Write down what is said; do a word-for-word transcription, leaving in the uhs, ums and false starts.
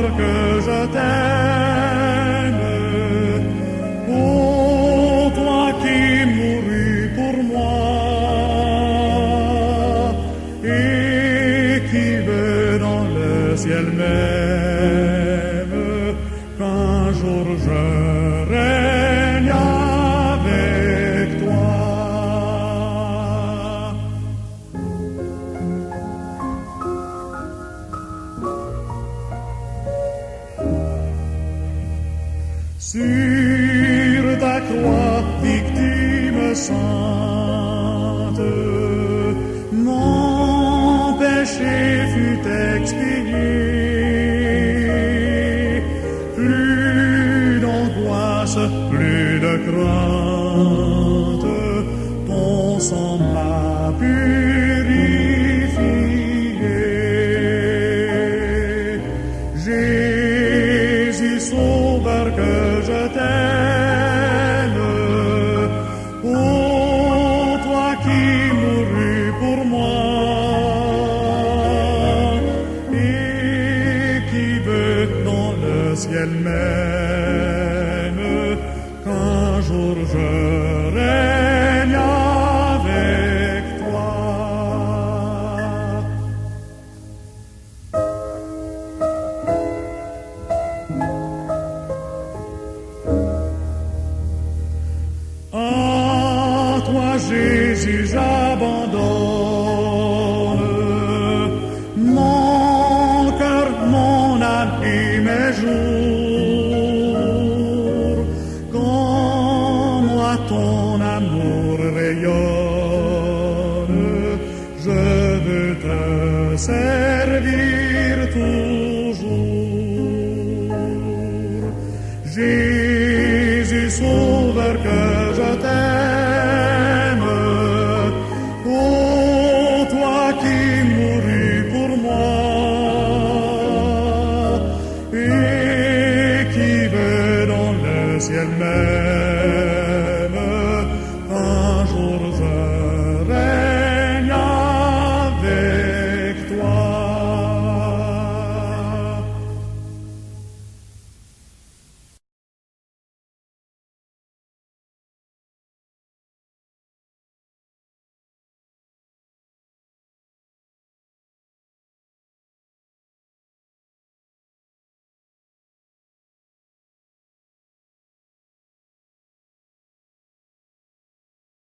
savoir que je t'aime. Oh, toi qui mourus pour moi et qui veux dans le ciel même, qu'un jour je règne avec toi. Sur ta croix, victime sainte, mon péché fut expié. Plus d'angoisse, plus de crainte, ton sang m'a purifié. Jésus, sauveur que je t'aime, oh, toi qui mourus pour moi et qui veux dans le ciel même, qu'un jour je règne avec toi. À toi, Jésus, j'abandonne mon cœur, mon âme et mes jours. Quand moi ton amour rayonne, je veux te servir toujours. Jésus,